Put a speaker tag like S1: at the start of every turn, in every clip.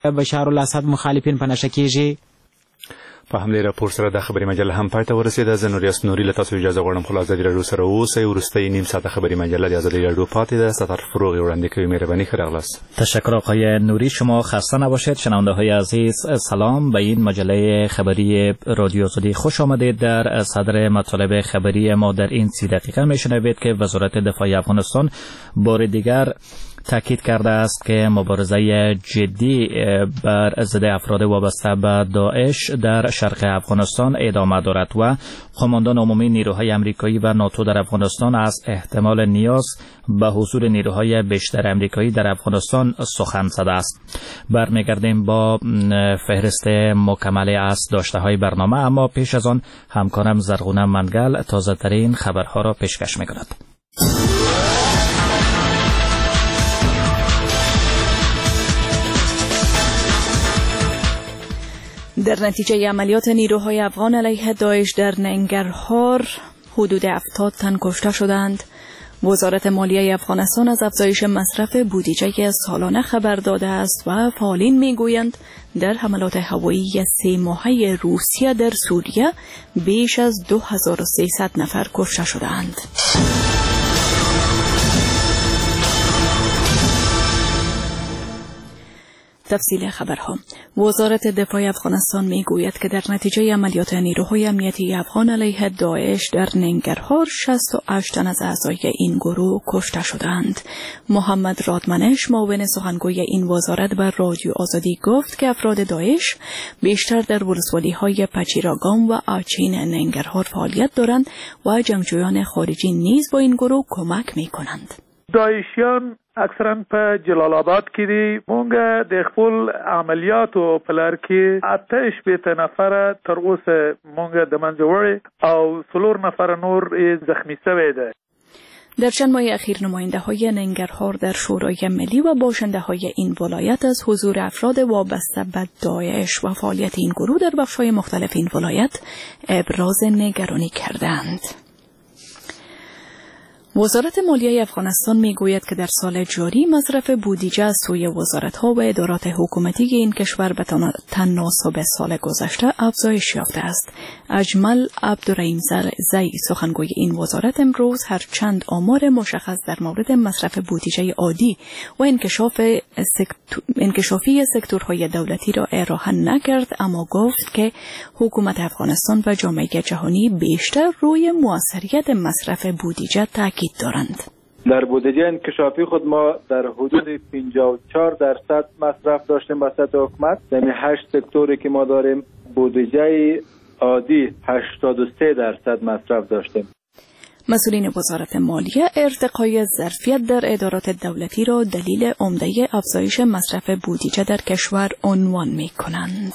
S1: بشار الاسد مخالفین په نشه کېږي.
S2: په همدې راپور سره د خبري مجله هم پای ته ورسېده. زه نوریاس نوري له تاسو اجازه غواړم خو له ازادي راډیو سره اوسئ. وروستۍ نیم ساعته خبري مجله د ازادي راډیو پاتې ده. ستار فروغ وړاندې کوي. مهرباني ښه راغلاست.
S3: تشکر آقای نوری. شما خسته نباشید. شنونده‌های عزیز سلام. به این مجله خبری رادیو آزادی خوش آمدید. در صدر مطالب خبری ما در این 30 دقیقه میشنوید که وزارت دفاع افغانستان بار دیگر تاکید کرده است که مبارزه جدی بر ضد افراد وابسته به داعش در شرق افغانستان ادامه دارد و قماندان عمومی نیروهای آمریکایی و ناتو در افغانستان از احتمال نیاز به حضور نیروهای بیشتر آمریکایی در افغانستان سخن زده است. برمیگردیم با فهرست مکمل از داشته‌های برنامه، اما پیش از آن همکارم زرغونه منگل تازه ترین خبرها را پیشکش می‌کند.
S4: در نتیجه عملیات نیروهای افغان علیه داعش در ننگرهار حدود 70 تن کشته شدند. وزارت مالیه افغانستان از افزایش مصرف بودجه سالانه خبر داده است و فعالین میگویند در حملات هوایی 3 ماهه روسیه در سوریه بیش از 2300 نفر کشته شدند. تفصیل خبرها. وزارت دفاع افغانستان میگوید که در نتیجه عملیات نیروهای امنیتی افغان علیه داعش در ننگرهار 68 تن از اعضای این گروه کشته شدند. محمد رادمنش معاون سخنگوی این وزارت بر رادیو آزادی گفت که افراد داعش بیشتر در ولسوالی‌های پچیراگام و آچین ننگرهار فعالیت دارند و جنگجویان خارجی نیز با این گروه کمک می‌کنند.
S5: داعشیان اکثرا په جلال آباد کې دي. مونږ د خپل عملیاتو په لار کې 88 نفر تر اوسه مونږ د منځه وړي او 4 نفر نور زخمی شوی ده.
S4: در چند ماه اخیر نماینده‌های ننگرهار در شورای ملی و باشنده‌های این ولایت از حضور افراد وابسته به داعش و فعالیت این گروه در بخش‌های مختلف این ولایت ابراز نگرانی کردند. وزارت مالیه افغانستان میگوید که در سال جاری مصرف بودجه از سوی وزارت‌ها و ادارات حکومتی این کشور به تناسب سال گذشته افزایش یافته است. اجمل عبدالرحیم زئی سخنگوی این وزارت امروز هرچند آمار مشخص در مورد مصرف بودجه عادی و انکشافی سکتورهای دولتی را ارائه نکرد، اما گفت که حکومت افغانستان و جامعه جهانی بیشتر روی موثریت مصرف بودجه تاکید دارند.
S6: در بودجه انکشافی خود ما در حدود 54% مصرف داشتیم به سطح حکومت. یعنی 8 سکتوری که ما داریم بودجه عادی 83% مصرف داشتیم.
S4: مسئولین وزارت مالیه ارتقای ظرفیت در ادارات دولتی را دلیل عمده افزایش مصرف بودجه در کشور عنوان می‌کنند.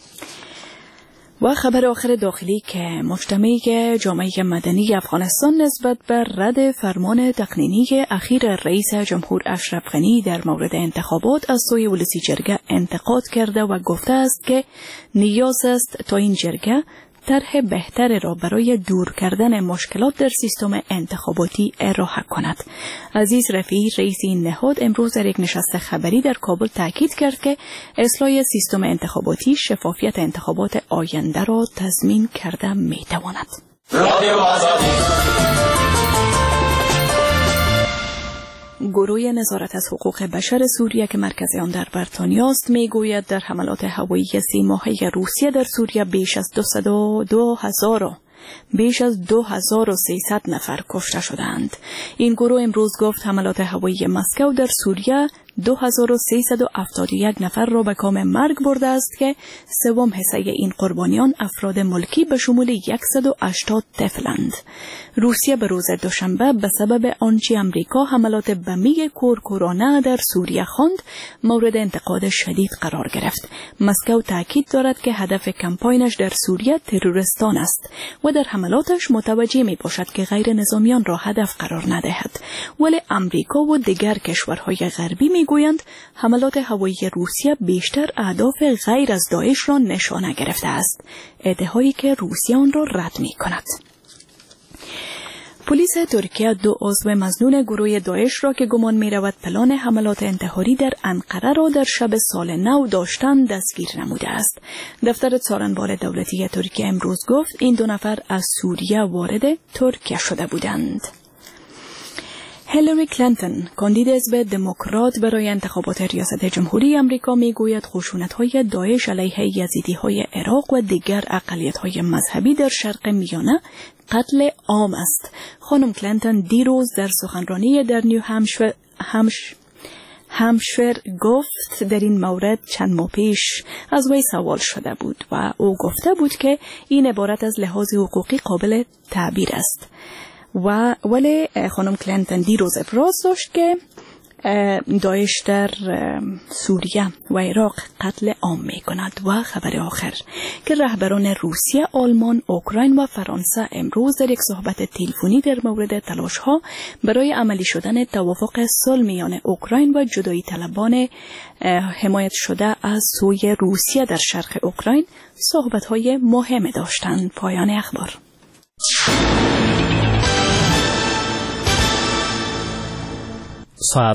S4: و خبر آخر داخلی که مجتمع جامعه مدنی افغانستان نسبت بر رد فرمان تقنینی اخیر رئیس جمهور اشرف غنی در مورد انتخابات از سوی ولسی جرگه انتقاد کرده و گفته است که نیاز است تا این جرگه طرح بهتر را برای دور کردن مشکلات در سیستم انتخاباتی ارائه کند. عزیز رفیعی رئیس این نهاد امروز در یک نشست خبری در کابل تاکید کرد که اصلاح سیستم انتخاباتی شفافیت انتخابات آینده را تضمین کرده می تواند. گروه نظارت از حقوق بشر سوریه که مرکز آن در بریتانیا است میگوید در حملات هوایی 3 ماهه روسیه در سوریه بیش از 2300 نفر کشته شدند. این گروه امروز گفت حملات هوایی مسکو در سوریه 2371 نفر را به کام مرگ برده است که سوم حصه این قربانیان افراد ملکی به شمول 180 طفلند. روسیه به روز دوشنبه به سبب آنچه امریکا حملات بمی کورکورانه در سوریه خواند مورد انتقاد شدید قرار گرفت. مسکو تاکید دارد که هدف کمپاینش در سوریه تروریستان است و در حملاتش متوجه می باشد که غیر نظامیان را هدف قرار ندهد، ولی امریکا و دیگر کشورهای غربی می گویند حملات هوایی روسیه بیشتر اهداف غیر از داعش را نشانه گرفته است، ادعایی که روسیه آن را رد می کند. پلیس ترکیه 2 عضو مظنون گروه داعش را که گمان می‌رود پلان حملات انتحاری در انقره را در شب سال نو داشتند دستگیر نموده است. دفتر څارنبار دولتی ترکیه امروز گفت این 2 نفر از سوریه وارد ترکیه شده بودند. هیلاری کلینتون کاندید حزب دموکرات برای انتخابات ریاست جمهوری آمریکا میگوید خشونت‌های داعش علیه یزیدی‌های عراق و دیگر اقلیت‌های مذهبی در شرق میانه قتل عام است. خانم کلینتون دیروز در سخنرانی در نیو همشور گفت در این مورد چند ماه پیش از وی سوال شده بود و او گفته بود که این عبارت از لحاظ حقوقی قابل تعبیر است. ولی خانم کلینتون دیروز ابراز داشت که داعش در سوریه و عراق قتل عام می کند. و خبر آخر که رهبران روسیه، آلمان، اوکراین و فرانسه امروز در یک صحبت تلفنی در مورد تلاش ها برای عملی شدن توافق صلح میان اوکراین و جدایی طلبان حمایت شده از سوی روسیه در شرق اوکراین صحبت های مهم داشتند. پایان اخبار.
S3: ساعت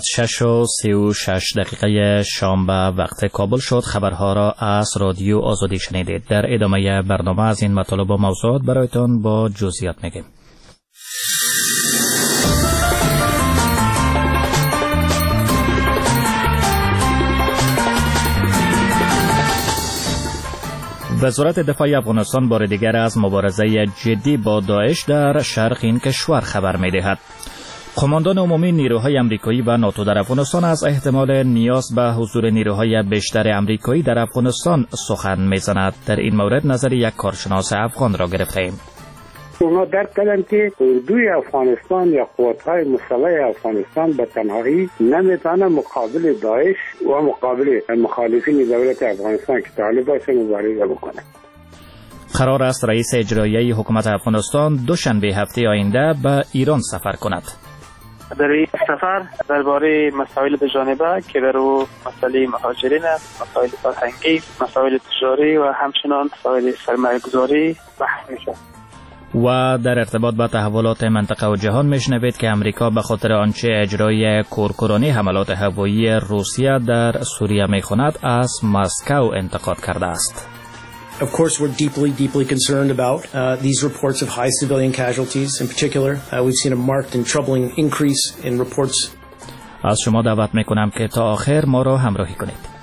S3: 6:36 شام به وقت کابل شد. خبرها را از رادیو آزادی شنیدید. در ادامه برنامه از این مطالب و موضوعات برایتان با جزئیات میگیم. وزارت دفاع افغانستان بار دیگر از مبارزه جدی با داعش در شرق این کشور خبر می‌دهد. قماندان عمومی نیروهای آمریکایی و ناتو در افغانستان از احتمال نیاز به حضور نیروهای بیشتر آمریکایی در افغانستان سخن می‌زند. در این مورد نظر یک کارشناس افغان را گرفتیم.
S7: اونا درک کردن که اردوی افغانستان یا قوت‌های مسلح افغانستان به تنهایی نمیتونه مقابل داعش و مقابل مخالفین دولت افغانستان که طالب باشه مبارزه بکنه.
S3: قرار است رئیس اجرایی حکومت افغانستان دوشنبه هفته آینده به ایران سفر کند.
S8: در این سفر درباره مسائل دوجانبه که در او مسئله مهاجرین است، مسائل فرهنگی، مسائل تجاری و همچنان مسائل سرمایه‌گذاری بحث میشه.
S3: و در ارتباط با تحولات منطقه و جهان میشنوید که امریکا به خاطر آنچه اجرای کورکورانه حملات هوایی روسیه در سوریه میخواند از مسکو انتقاد کرده است.
S9: Of course, we're deeply concerned about these reports of high civilian casualties. In particular, we've seen a marked and troubling increase in reports.
S3: از شما دعوت میکنم که تا آخر ما را همراهی کنید.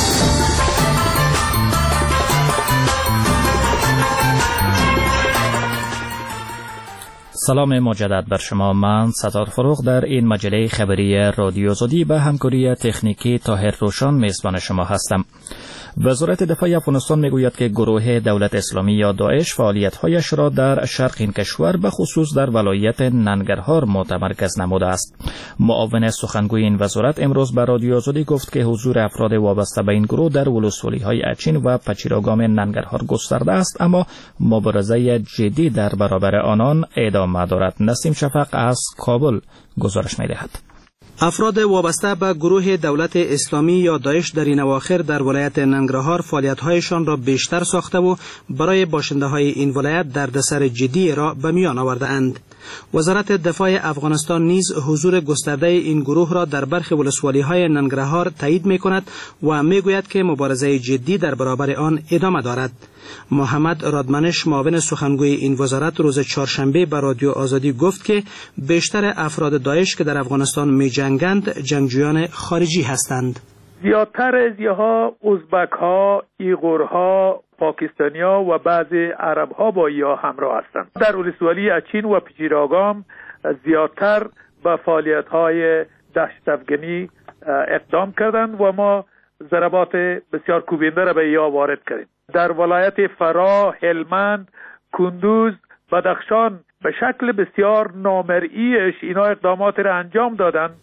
S3: سلام مجدد بر شما. من ستار فروغ در این مجله خبری رادیو آزادی به همکاری تکنیکی طاهر روشن میزبان شما هستم. وزارت دفاع افغانستان میگوید که گروه دولت اسلامی یا داعش فعالیت‌هایش را در شرق این کشور به خصوص در ولایت ننگرهار متمرکز نموده است. معاون سخنگوی این وزارت امروز به رادیو آزادی گفت که حضور افراد وابسته به این گروه در ولسوالی‌های اچین و پچیراگام ننگرهار گسترده است، اما مبارزه جدی در برابر آنان ادامه دارد. نسیم شفق از کابل گزارش می‌دهد.
S10: افراد وابسته به گروه دولت اسلامی یا داعش در این اواخر در ولایت ننگرهار فعالیت‌هایشان را بیشتر ساخته و برای باشنده‌های این ولایت دردسر جدی را به میان آورده‌اند. وزارت دفاع افغانستان نیز حضور گسترده این گروه را در برخی ولسوالی‌های ننگرهار تایید می‌کند و می‌گوید که مبارزه جدی در برابر آن ادامه دارد. محمد رادمنش معاون سخنگوی این وزارت روز چهارشنبه به رادیو آزادی گفت که بیشتر افراد داعش که در افغانستان می‌جنگند جنگجویان خارجی هستند.
S5: زیادتر از اینها ازبک‌ها، ایغورها، پاکستانی‌ها و بعضی عرب‌ها با یا همراه هستند. در ولسوالی اچین و پچیراگام زیادتر به فعالیت‌های دهشت‌افکنی اقدام کردند و ما ضربات بسیار کوبنده را به یا وارد کردیم. در ولایت فراه، هلمند، کندوز، بدخشان به شکل بسیار نامرئیش اینا اقدامات را انجام دادند.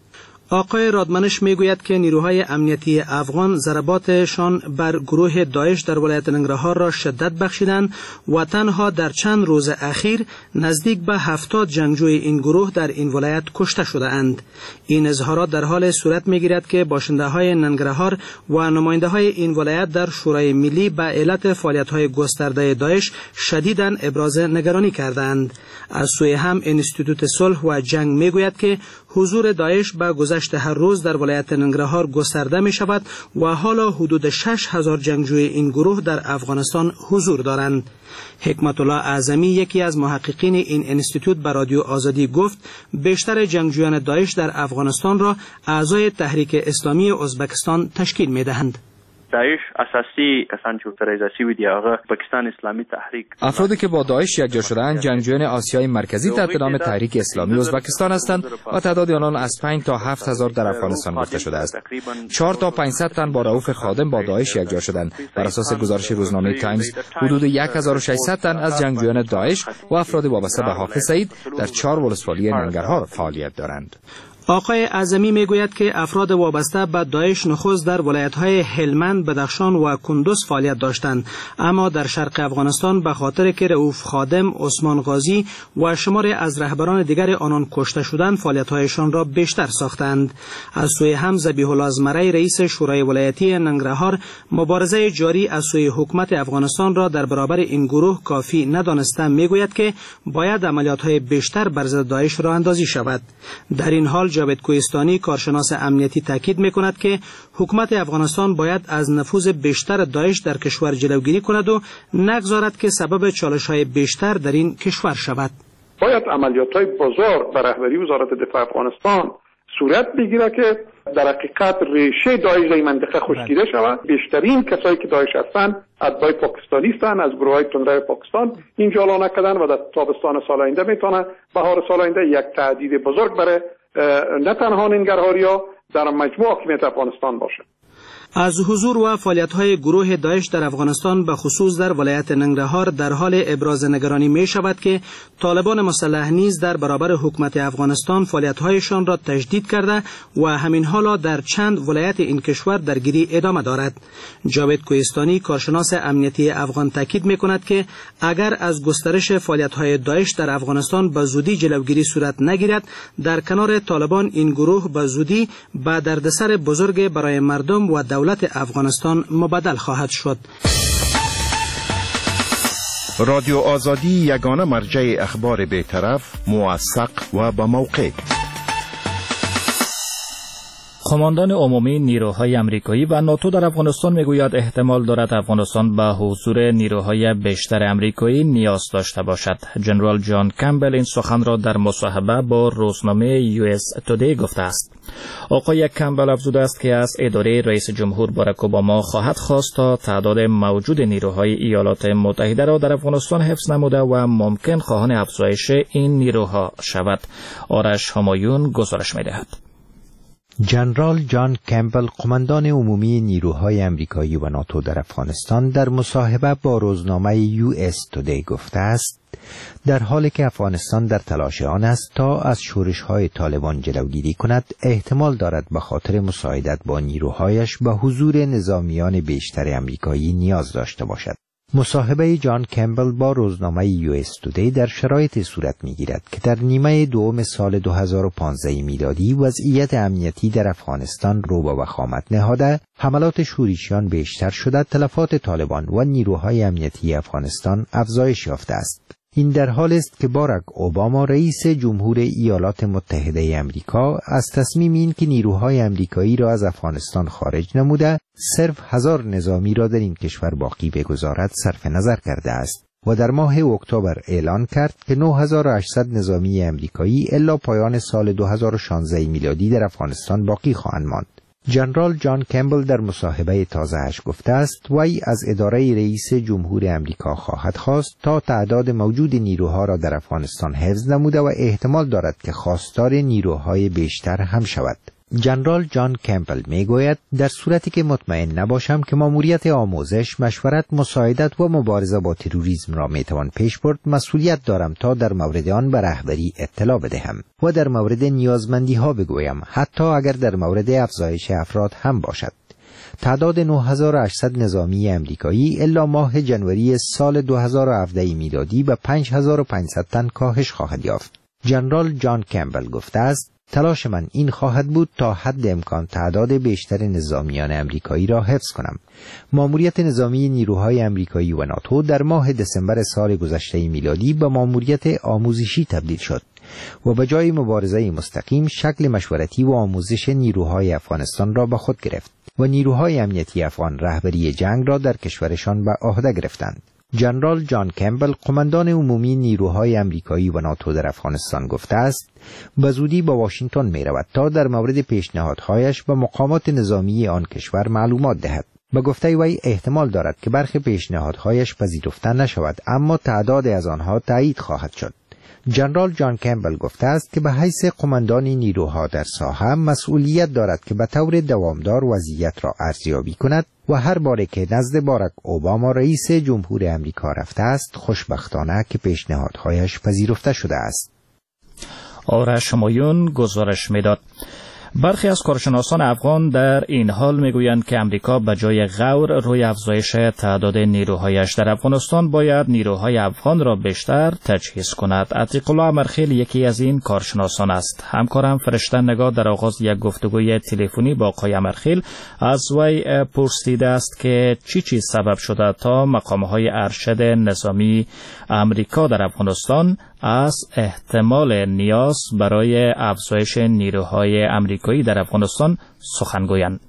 S10: آقای رادمنش میگوید که نیروهای امنیتی افغان ضرباتشان بر گروه داعش در ولایت ننگرهار را شدت بخشیدند و تنها در چند روز اخیر نزدیک به 70 جنگجوی این گروه در این ولایت کشته شده اند. این اظهارات در حال صورت میگیرد که باشنده های ننگرهار و نماینده های این ولایت در شورای ملی به علت فعالیت های گسترده داعش شدیداً ابراز نگرانی کردند. از سوی هم انستیتوت صلح و جنگ میگوید که حضور داعش به گذشت هر روز در ولایت ننگرهار گسترده می شود و حالا حدود 6000 جنگجوی این گروه در افغانستان حضور دارند. حکمت الله اعظمی یکی از محققین این انستیتوت به رادیو آزادی گفت بیشتر جنگجویان داعش در افغانستان را اعضای تحریک اسلامی ازبکستان تشکیل می دهند.
S11: داعش اساسی کسان چې اترایزاسی وي هغه پاکستان اسلامی تحریک
S12: افرادی که با داعش یکجا شده‌اند جنگجویان آسیای مرکزی تحت نام تحریک اسلامی ازبکستان هستند و تعداد آنان از 5 تا 7000 در افغانستان گفته شده است. 4 تا 500 تن با رؤوف خادم با داعش یکجا شدند. بر اساس گزارش روزنامه تایمز حدود 1600 تن از جنگجویان داعش و افراد وابسته به حافظ سعید در 4 ولسوالی ننگرهار فعالیت دارند.
S10: آقای اعظمی میگوید که افراد وابسته به داعش نخست در ولایت‌های هلمند، بدخشان و کندوز فعالیت داشتند، اما در شرق افغانستان به خاطر که رؤوف خادم، عثمان غازی و شماری از رهبران دیگر آنان کشته شدند، فعالیت‌هایشان را بیشتر ساختند. از سوی هم ذبیح الله ازمرعی رئیس شورای ولایتی ننگرهار مبارزه جاری از سوی حکومت افغانستان را در برابر این گروه کافی ندانسته میگوید که باید عملیات‌های بیشتر بر ضد داعش راه اندازی شود. در این حال جاوید کوهستانی کارشناس امنیتی تاکید می‌کند که حکومت افغانستان باید از نفوذ بیشتر داعش در کشور جلوگیری کند و نگذارد که سبب چالش‌های بیشتر در این کشور شود.
S13: باید عملیات‌های بزرگ بر رهبری وزارت دفاع افغانستان صورت بگیره که در حقیقت ریشه داعش در این منطقه خشکیده شود. بیشترین کسایی که داعش هستند اتباع پاکستانی هستند، از گروه‌های تندروی پاکستان اینجا اعلام کردن و در تابستان سال آینده میتونه بهار سال آینده یک تهدید بزرگ برای نه تنها ننگرهاریا در مجموع حاکمیت افغانستان باشه.
S10: از حضور و فعالیت‌های گروه داعش در افغانستان به خصوص در ولایت ننگرهار در حال ابراز نگرانی می شود که طالبان مسلح نیز در برابر حکومت افغانستان فعالیت‌هایشان را تجدید کرده و همین حالا در چند ولایت این کشور درگیری ادامه دارد. جاوید کوهستانی کارشناس امنیتی افغان تاکید می‌کند که اگر از گسترش فعالیت‌های داعش در افغانستان به زودی جلوگیری صورت نگیرد، در کنار طالبان این گروه به زودی به دردسر بزرگ برای مردم و دولت افغانستان مبدل خواهد شد.
S14: رادیو آزادی یگانه مرجع اخبار بی‌طرف، موثق و با موقع.
S3: قماندان عمومی نیروهای آمریکایی و ناتو در افغانستان میگوید احتمال دارد افغانستان به حضور نیروهای بیشتر آمریکایی نیاز داشته باشد. جنرال جان کمبل این سخن را در مصاحبه با روزنامه US Today گفته است. آقای کمبل افزوده است که از اداره رئیس جمهور باراک اوباما خواهد خواست تا تعداد موجود نیروهای ایالات متحده را در افغانستان حفظ نموده و ممکن خواهان افزایش این نیروها شود. آرش همایون گزارش می‌دهد.
S15: جنرال جان کمبل قماندان عمومی نیروهای آمریکایی و ناتو در افغانستان در مصاحبه با روزنامه US Today گفته است در حالی که افغانستان در تلاش آن است تا از شورش‌های طالبان جلوگیری کند، احتمال دارد به خاطر مساعدت با نیروهایش به حضور نظامیان بیشتر آمریکایی نیاز داشته باشد. مصاحبه جان کمبل با روزنامه US Today در شرایط صورت می‌گیرد که در نیمه دوم سال 2015 میلادی وضعیت امنیتی در افغانستان رو به وخامت نهاده، حملات شورشیان بیشتر شده، تلفات طالبان و نیروهای امنیتی افغانستان افزایش یافته است. این در حال است که باراک اوباما رئیس جمهور ایالات متحده آمریکا از تصمیم این که نیروهای آمریکایی را از افغانستان خارج نموده، صرف 1000 نظامی را در این کشور باقی بگذارد صرف نظر کرده است و در ماه اکتبر اعلان کرد که 9800 نظامی آمریکایی الی پایان سال 2016 میلادی در افغانستان باقی خواهند ماند. جنرال جان کمبل در مصاحبه تازه‌اش گفته است وی از اداره رئیس جمهور آمریکا خواهد خواست تا تعداد موجود نیروها را در افغانستان حفظ نموده و احتمال دارد که خواستار نیروهای بیشتر هم شود. جنرال جان کمپل میگوید در صورتی که مطمئن نباشم که ماموریت آموزش، مشورت، مساعدت و مبارزه با تروریسم را میتوان پیش برد، مسئولیت دارم تا در مورد آن به رهبری اطلاع بدهم و در مورد نیازمندی ها بگویم، حتی اگر در مورد افزایش افراد هم باشد. تعداد 9800 نظامی امریکایی الا ماه جنوری سال 2017 میلادی به 5500 تن کاهش خواهد یافت. جنرال جان کمپل گفته است: تلاش من این خواهد بود تا حد امکان تعداد بیشتر نظامیان امریکایی را حفظ کنم. ماموریت نظامی نیروهای امریکایی و ناتو در ماه دسامبر سال گذشته میلادی به ماموریت آموزشی تبدیل شد و به جای مبارزه مستقیم شکل مشورتی و آموزش نیروهای افغانستان را به خود گرفت و نیروهای امنیتی افغان رهبری جنگ را در کشورشان به عهده گرفتند. جنرال جان کمپل، قماندان عمومی نیروهای امریکایی و ناتو در افغانستان، گفته است به زودی به واشنگتن می رود تا در مورد پیشنهادهایش به مقامات نظامی آن کشور معلومات دهد. به گفته وی احتمال دارد که برخی پیشنهادهایش پذیرفته نشود، اما تعداد از آنها تایید خواهد شد. جنرال جان کمپل گفته است که به حیث قماندان نیروها در ساحه مسئولیت دارد که به طور دوامدار وضعیت را ارزیابی کند و هر باره که نزد باراک اوباما رئیس جمهور امریکا رفته است، خوشبختانه که پیشنهادهایش پذیرفته شده است.
S3: آرش همایون گزارش میداد. برخی از کارشناسان افغان در این حال میگویند که امریکا به جای غور روی افزایش تعداد نیروهایش در افغانستان باید نیروهای افغان را بیشتر تجهیز کند. عتیق الله امرخیل یکی از این کارشناسان است. همکارم فرشته نگاه در آغاز یک گفتگوی تلفنی با آقای امرخیل از وی پرسیده است که چی سبب شده تا مقامهای ارشد نظامی امریکا در افغانستان از احتمال نیاز برای افزایش نیروهای امریکایی در افغانستان سخن گویند.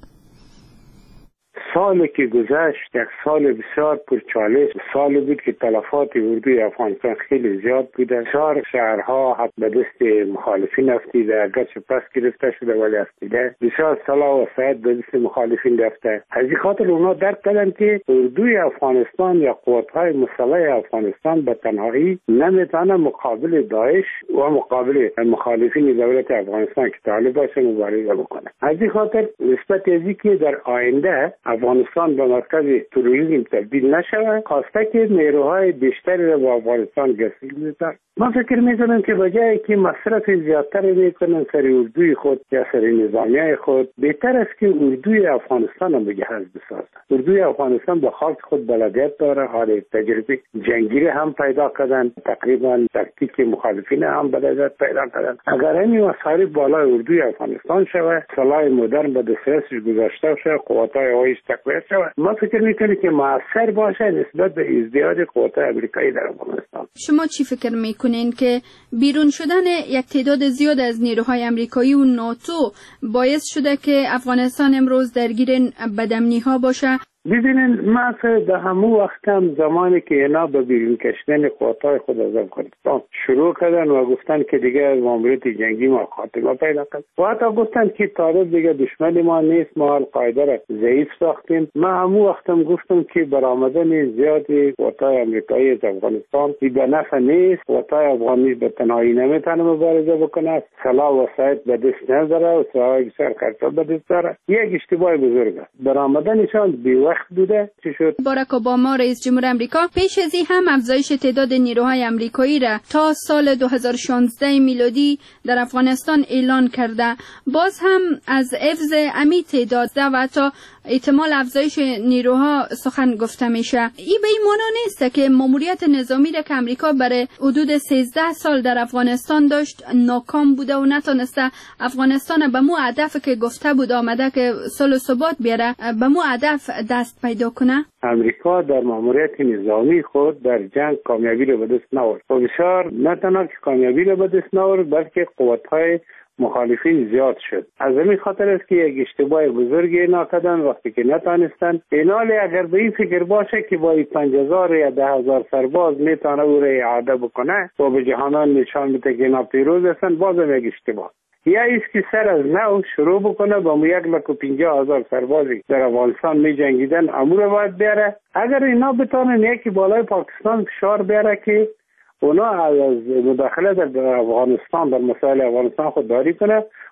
S7: سالی که گذشت یک سال بسیار پرچالش سال بود که تلفات اردوی افغانستان خیلی زیاد بوده. بسیار شهرها حتی به دست مخالفین افتیده، اگرچه پس گرفته شده ولی افتیده. بسیار سلاح و سعید به دست مخالفین رفته. از این خاطر اونا درک کردن که اردوی افغانستان یا قوت‌های مسلح افغانستان به تنهایی نمیتونه مقابل داعش و مقابل مخالفین دولت افغانستان که طالب باشه مبارزه بکنه. از این خاطر نسبت از اینکه در آینده افغانستان به مرکز تروریسم تبدیل نشود، خواسته که نیروهای بیشتری را به افغانستان گسیل می‌کنند. من فکر می‌کنم که بجای که مصرف زیادتر می‌کنن سر اردوی خود یا سر نظامیای خود، بهتر است که اردوی افغانستان را مجهز بسازند. اردوی افغانستان به خاک خود بلدیت داره، حال تجربه جنگی هم پیدا کردن، تقریبا تکتیک مخالفین هم بلدیت پیدا کردن. اگر این مسائل بالای اردوی افغانستان شود، سلاح مدرن به دسترسش گذاشته شود، قوت‌های هواییش تقویت شود، من فکر می‌کنم که موثر باشه نسبت به ازدیاد قوت‌های آمریکایی در افغانستان.
S16: شما چی فکر می‌کنین که بیرون شدن یک تعداد زیاد از نیروهای آمریکایی و ناتو باعث شده که افغانستان امروز درگیر بدامنی‌ها باشه؟
S7: ببینید ما در همون وقت هم زمانی که اینا به بیرون کشیدن قوت‌های خود از افغانستان شروع کردن و گفتن که دیگه از ماموریت جنگی ما خاتمه پیدا کرد و حتی گفتن که طالب دیگه دشمن ما نیست، ما القاعده را ضعیف ساختیم. ما همون وقت هم گفتم که برآمدن زیادی قوت‌های آمریکایی از افغانستان به نفع نیست. قوت‌های افغانی به تنهایی نمیتونه مبارزه بکنه، سلاح و وسایل به دست نداره و سلاح بسیار خرچه به دست داره. یک اشتباه بزرگ است. برآمدنشان وقت بوده. چی شد؟
S16: باراک اوباما رئیس جمهور آمریکا پیش از این هم افزایش تعداد نیروهای آمریکایی را تا سال 2016 میلادی در افغانستان اعلان کرده. باز هم از حفظ امی تعداد و تا احتمال افزایش نیروها سخن گفته میشه. این به این معنا نیست که ماموریت نظامی را که آمریکا برای حدود 13 سال در افغانستان داشت ناکام بوده و نتونسته افغانستان به مو هدف که گفته بود آمده که صلح و ثبات بیاره به مو هدف دست پیدا کنه.
S7: امریکا در ماموریت نظامی خود در جنگ کامیابی را به دست نآورد و بسیار نه تنها که کامیابی را به دست نآورد بلکه قوت‌های مخالفین زیاد شد. از همین خاطر است که یک اشتباه بزرگی اینا کردن وقتی که نتانستن. اینالی اگر به این فکر باشه که با 5000 یا 10000 سرباز میتونه او را اعاده بکنه و به جهانان نشان میده که اینا پیروز هستن، بازم یک اشتباه. یا ایست که سر از نو شروع بکنه با 150,000 سربازی در افغانستان می جنگیدن امور باید بیاره. اگر اینا بتانن یکی بالای پاکستان فشار بیاره که اونا از مداخله در افغانستان در مسائل افغانستان خودداری کنه،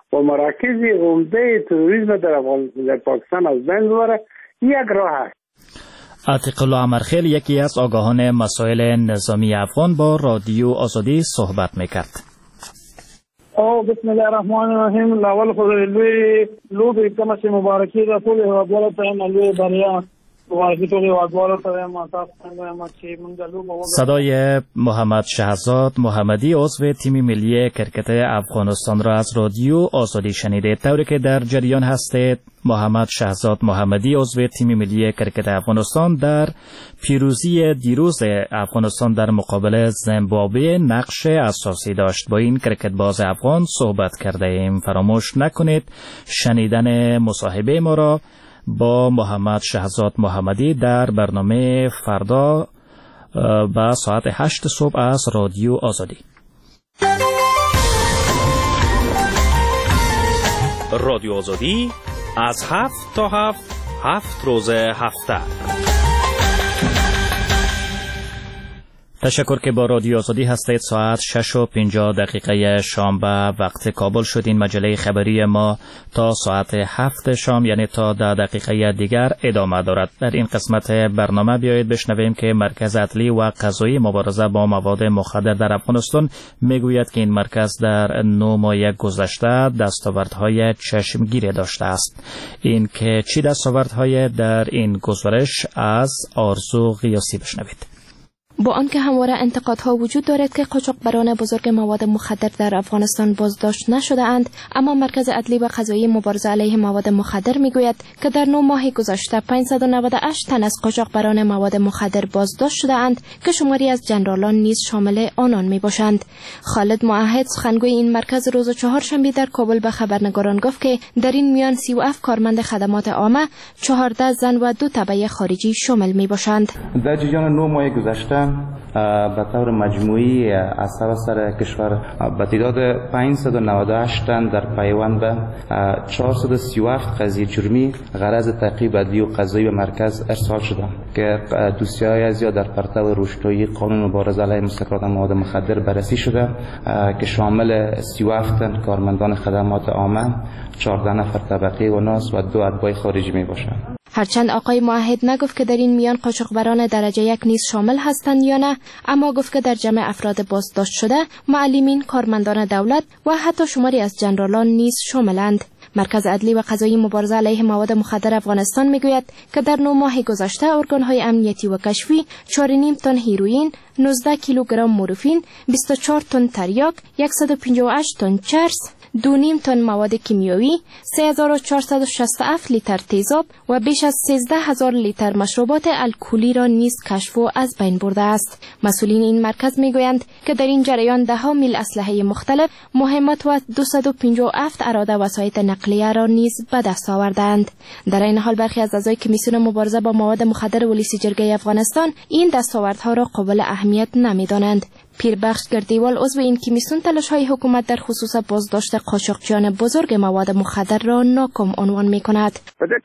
S7: و مراکز عمده تروریسم در پاکستان از بین ببره، یک راه است.
S3: عتیق الله امرخیل یکی از آگاهان مسائل نظامی افغان با رادیو آزادی صحبت میکرد.
S17: بسم الله الرحمن الرحیم. لاول خود لوب اکتماش مبارکی دا طول هوادوالو تایم لوی بریا مبارکی طول هوادوالو تایم
S3: صدای محمد شهزاد محمدی عضو تیم ملی کرکت افغانستان را از رادیو آزادی شنیدید. طوری که در جریان هستید، محمد شهزاد محمدی عضو تیم ملی کرکت افغانستان در پیروزی دیروز افغانستان در مقابل زیمبابوه نقش اساسی داشت. با این کرکت باز افغان صحبت کرده ایم. فراموش نکنید شنیدن مصاحبه ما را با محمد شهزاد محمدی در برنامه فردا با ساعت 8 صبح از رادیو آزادی.
S18: رادیو آزادی از 7 تا 7 روز هفته.
S3: تشکر که با رادیو آزادی هستید. ساعت 6:50 شام به وقت کابل شد. این مجله خبری ما تا ساعت 7 شام یعنی تا 10 دقیقه دیگر ادامه دارد. در این قسمت برنامه بیایید بشنویم که مرکز عدلی و قضایی مبارزه با مواد مخدر در افغانستان میگوید که این مرکز در 9 ماه گذشته دستاوردهای چشمگیری داشته است. این که چی دستاوردهای در این گزارش از آرزو قیاسی بشنوید.
S19: با آنکه همواره انتقادها وجود دارد که قاچاقبران بزرگ مواد مخدر در افغانستان بازداشت نشده اند، اما مرکز عدلی و قضایی مبارزه علیه مواد مخدر میگوید که در 9 ماه گذشته 598 تن از قاچاقبران مواد مخدر بازداشت شده اند که شماری از جنرالان نیز شامل آنان میباشند. خالد موحد سخنگوی این مرکز روز چهارشنبه در کابل به خبرنگاران گفت که در این میان 37 کارمند خدمات عامه، 14 زن و 2 تبع خارجی شامل میباشند.
S20: در جریان 9 ماه گذشته به طور مجموعی از سراسر کشور به تعداد 598 تن در پیوند به 437 قضیه جرمی غرض تعقیب عدلی و قضایی به مرکز ارسال شده که دوسیه‌های از یا در پرتو روشنایی قانون مبارزه علیه مسکرات مواد مخدر بررسی شده که شامل 37 تن کارمندان خدمات عامه، 14 نفر طبقه و ناس و 2 اتباع خارجی می باشند.
S19: هرچند آقای موحد نگفت که در این میان قاچاقبران درجه 1 نیز شامل هستند یا نه، اما گفت که در جمع افراد بازداشت شده معلمین، کارمندان دولت و حتی شماری از جنرالان نیز شاملند. مرکز عدلی و قضایی مبارزه علیه مواد مخدر افغانستان میگوید که در 9 ماه گذشته ارگان‌های امنیتی و کشفی 4.5 تن هیروئین، 19 کیلوگرم مورفین، 24 تن تریاک، 158 تن چرس، 2.5 تن مواد کیمیایی، 3467 لیتر تیزاب و بیش از 13000 لیتر مشروبات الکلی را نیز کشف و از بین برده است. مسئولین این مرکز میگویند که در این جریان 10 میل اسلحه مختلف، مهمات و 257 اراده وسایط نقلیه را نیز به دست آوردند. در این حال برخی از اعضای کمیسیون مبارزه با مواد مخدر ولیسی جرگه افغانستان این دستاوردها را قابل اهمیت نمیدانند. پیربخش گردیوال عضو این کمیسیون تلاش‌های حکومت در خصوص بازداشت قاچاقچیان بزرگ مواد مخدر را ناکام عنوان می‌کند.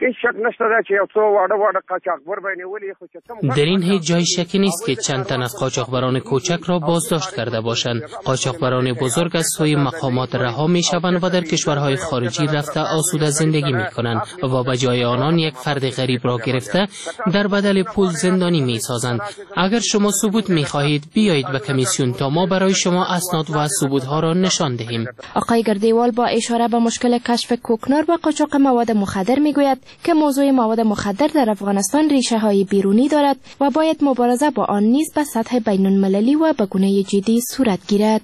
S21: در این هیچ جای شکی نیست که چند تن از قاچاقبران کوچک را بازداشت کرده باشند. قاچاقبران بزرگ از سوی مقامات رها می‌شوند و در کشورهای خارجی رفته آسوده زندگی می‌کنند و به جای آنان یک فرد غریب را گرفته در بدل پول زندانی می‌سازند. اگر شما ثبوت می‌خواهید بیایید به کمیسیون تا ما برای شما اسناد و ثبوت‌ها را نشان دهیم.
S19: آقای گردیوال با اشاره به مشکل کشف کوکنار و قاچاق مواد مخدر میگوید که موضوع مواد مخدر در افغانستان ریشه‌های بیرونی دارد و باید مبارزه با آن نیز به سطح بین‌المللی و به گونه جدی صورت گیرد.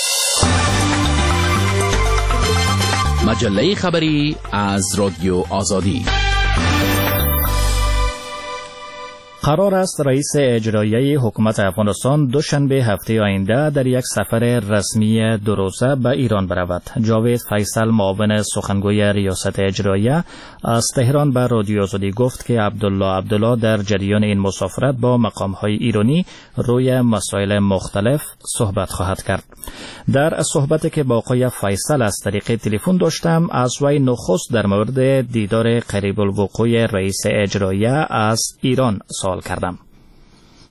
S18: مجله خبری از رادیو آزادی.
S3: قرار است رئیس اجرایی حکومت افغانستان دوشنبه هفته آینده در یک سفر رسمی 2 روزه به ایران برود. جاوید فیصل معاون سخنگوی ریاست اجراییه از تهران به رادیو آزادی گفت که عبدالله در جریان این مسافرت با مقام‌های ایرانی روی مسائل مختلف صحبت خواهد کرد. در صحبتی که با آقای فیصل از طریق تلفن داشتم از وی نخست در مورد دیدار قریب الوقوع رئیس اجراییه از ایران سوال کردم.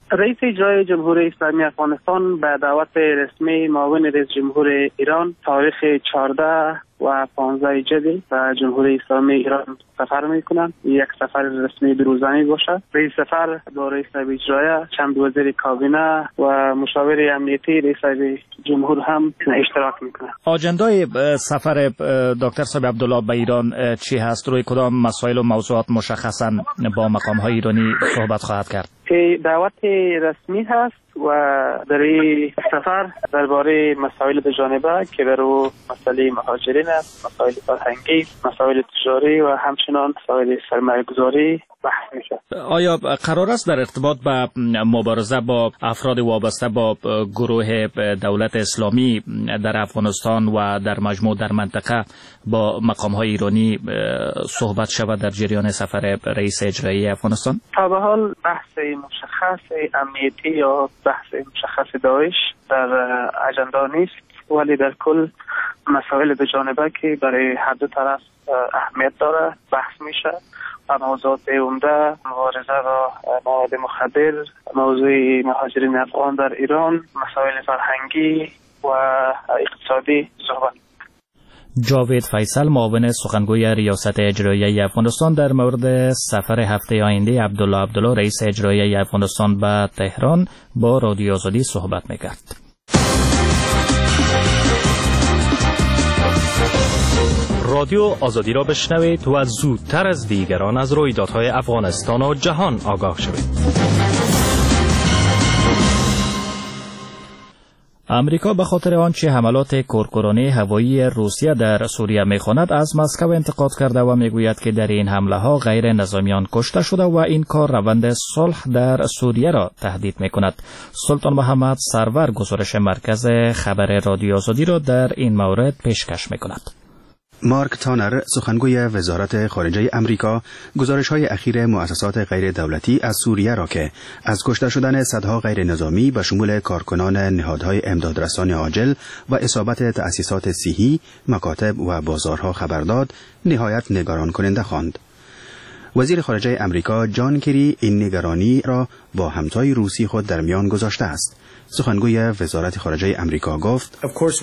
S8: رئیس اجرایی جمهوری اسلامی افغانستان به دعوت رسمی معاون رئیس جمهور ایران تاریخ 14 و 15 جدی و جمهوری اسلامی ایران سفر میکنند. یک سفر رسمی دروزانه باشد. رئیس سفر با رئیس اجرایی، چند وزیر کابینه و مشاور امنیتی رئیس جمهور هم اشتراک میکنند.
S3: آجندای سفر دکتر صاحب عبدالله به ایران چی هست؟ روی کدام مسائل و موضوعات مشخصا با مقام های ایرانی صحبت خواهد کرد؟
S8: دعوت رسمی هست و در این سفر درباره مسائل دو جانبه که در او مسئله مهاجرین است، مسائل فرهنگی، مسائل تجاری و همچنان مسائل سرمایه‌گذاری بحث میشه.
S3: آیا قرار است در ارتباط با مبارزه با افراد وابسته با گروه دولت اسلامی در افغانستان و در مجموع در منطقه با مقام‌های ایرانی صحبت شود در جریان سفر رئیس اجرایی افغانستان؟
S8: تا به حال بحث مشخص امنیتی یا بحث مشخص داعش در اجندا نیست، ولی در کل مسائل دو جانبه که برای هر دو طرف اهمیت داره بحث میشه و موضوعات عمده مبارزه با مواد مخدر، موضوع مهاجرین افغان در ایران، مسائل فرهنگی و اقتصادی صحبت.
S3: جاوید فیصل معاون سخنگوی ریاست اجرایی افغانستان در مورد سفر هفته آینده عبدالله رئیس اجرایی افغانستان به تهران با رادیو آزادی صحبت میکرد.
S18: رادیو آزادی را بشنوید و زودتر از دیگران از رویدادهای افغانستان و جهان آگاه شوید.
S3: امریکا به خاطر آنچه حملات کورکورانه هوایی روسیه در سوریه می‌خواند از مسکو انتقاد کرده و میگوید که در این حمله ها غیر نظامیان کشته شده و این کار روند صلح در سوریه را تهدید می‌کند. سلطان محمد سرور گزارش مرکز خبر رادیو آزادی را در این مورد پیشکش می‌کند.
S1: مارک تانر سخنگوی وزارت خارجه امریکا گزارش‌های اخیر مؤسسات غیر دولتی از سوریه را که از کشته شدن صدها غیر نظامی به شمول کارکنان نهادهای امدادرسان عاجل و اصابت تأسیسات صحی، مکاتب و بازارها خبر داد، نهایت نگران کننده خواند. وزیر خارجه امریکا جان کری این نگرانی را با همتای روسی خود در میان گذاشته است. سخنگوی وزارت خارجه امریکا گفت: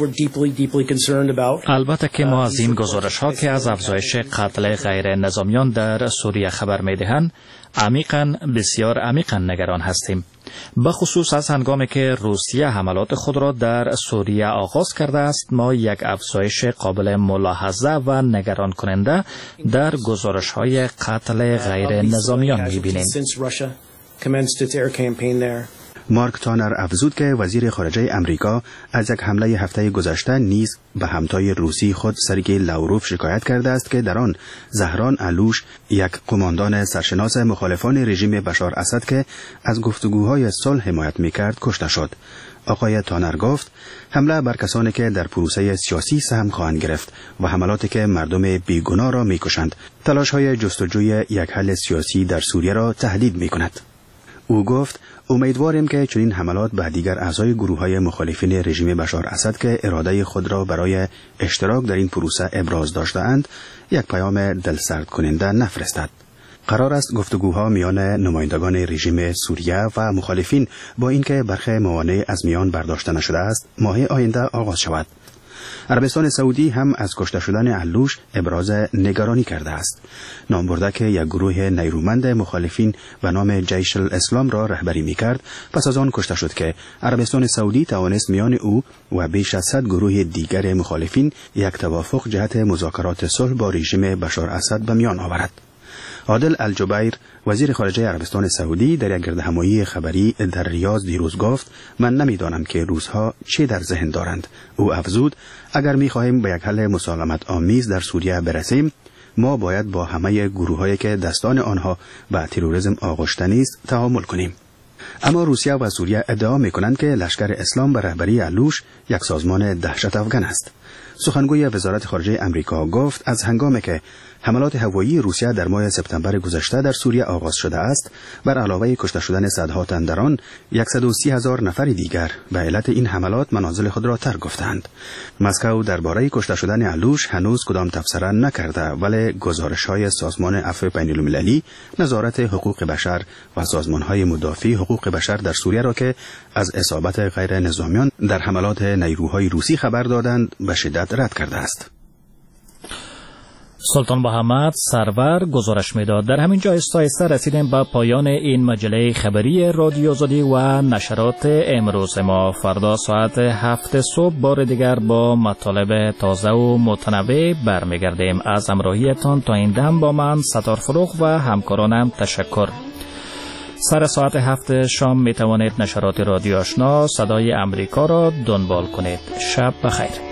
S3: البته که ما از این گزارش‌ها که از افزایش قتل غیر نظامیان در سوریه خبر می‌دهند بسیار عمیقاً نگران هستیم. به خصوص از هنگامی که روسیه حملات خود را در سوریه آغاز کرده است، ما یک افزایش قابل ملاحظه و نگران کننده در گزارش‌های قتل غیر نظامیان می‌بینیم.
S1: مارک تانر افزود که وزیر خارجه امریکا از یک حمله هفته گذشته نیز به همتای روسی خود سرگئی لاوروف شکایت کرده است که در آن زهران علوش، یک قماندان سرشناس مخالفان رژیم بشار اسد که از گفتگوهای صلح حمایت می‌کرد کشته شد. آقای تانر گفت حمله بر کسانی که در پروسه سیاسی سهم خواهند گرفت و حملاتی که مردم بیگناه را می‌کشند، تلاش‌های جستجوی یک حل سیاسی در سوریه را تهدید می‌کند. او گفت امیدواریم که چنین حملات به دیگر اعضای گروه‌های مخالفین رژیم بشار اسد که اراده خود را برای اشتراک در این پروسه ابراز داشته‌اند یک پیام دلسرد کننده نفرستد. قرار است گفتگوها میان نمایندگان رژیم سوریه و مخالفین با اینکه برخی موانع از میان برداشته نشده است ماه آینده آغاز شود. عربستان سعودی هم از کشته شدن علوش ابراز نگرانی کرده است. نام برده که یک گروه نیرومند مخالفین و نام جیش الاسلام را رهبری می‌کرد، پس از آن کشته شد که عربستان سعودی توانست میان او و بیش از 100 گروه دیگر مخالفین یک توافق جهت مذاکرات صلح با رژیم بشار اسد به میان آورد. عادل الجبیر وزیر خارجه عربستان سعودی در یک گردهمایی خبری در ریاض دیروز گفت من نمیدانم که روس‌ها چه در ذهن دارند. او افزود اگر می‌خواهیم به یک حل مسالمت آمیز در سوریه برسیم، ما باید با همه گروه‌هایی که دستان آنها به تروریسم آغشته است تعامل کنیم. اما روسیه و سوریه ادعا می‌کنند که لشکر اسلام به رهبری علوش یک سازمان دهشت افکن است. سخنگوی وزارت خارجه امریکا گفت از هنگامی که حملات هوایی روسیه در ماه سپتامبر گذشته در سوریه آغاز شده است. بر علاوه کشته شدن صدها تن در آن 130,000 نفر دیگر به علت این حملات منازل خود را ترک گفتند. مسکو درباره کشته شدن علوش هنوز کدام تبصره نکرده، ولی گزارش‌های سازمان عفو بین‌المللی، نظارت حقوق بشر و سازمان‌های مدافع حقوق بشر در سوریه را که از اصابت غیر نظامیان در حملات نیروهای روسی خبر دادند به شدت رد کرده است.
S3: سلطان محمد سرور گزارش میداد. در همین جا آهسته رسیدیم به پایان این مجله خبری رادیو آزادی و نشرات امروز ما. فردا ساعت 7 صبح بار دیگر با مطالب تازه و متنوع برمیگردیم. از همراهیتان تا این دم با من ستار فروغ و همکارانم تشکر. سر ساعت 7 شام می توانید نشرات رادیو آشنا صدای امریکا را دنبال کنید. شب بخیر.